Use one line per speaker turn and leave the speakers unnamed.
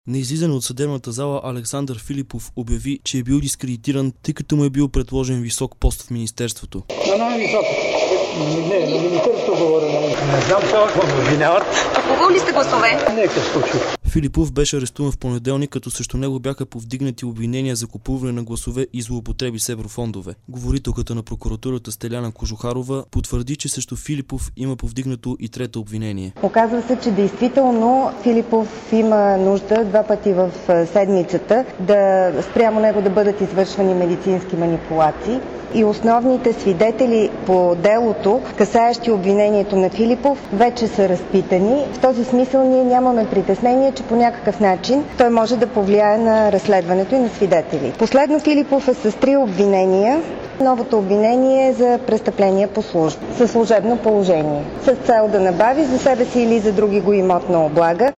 На излизане от съдебната зала Александър Филипов обяви, че е бил дискредитиран, тъй като му е бил предложен висок пост в министерството.
Най-висок. Не, на министерството говоря. Не знам какво ме обвиняват.
А кого ли сте гласове?
Нека случи.
Филипов беше арестуван в понеделник, като срещу него бяха повдигнати обвинения за купуване на гласове и злоупотреби с еврофондове. Говорителката на прокуратурата Стеляна Кожухарова потвърди, че срещу Филипов има повдигнато и трето обвинение.
Оказва се, че действително Филипов има нужда 2 пъти в седмицата спрямо него да бъдат извършвани медицински манипулации. И основните свидетели по делото, касаещи обвинението на Филипов, вече са разпитани. В този смисъл ние нямаме притеснение, че по някакъв начин той може да повлияе на разследването и на свидетели. Последно Филипов е с 3 обвинения. Новото обвинение е за престъпление по служба, със служебно положение, с цел да набави за себе си или за други го имотна облага.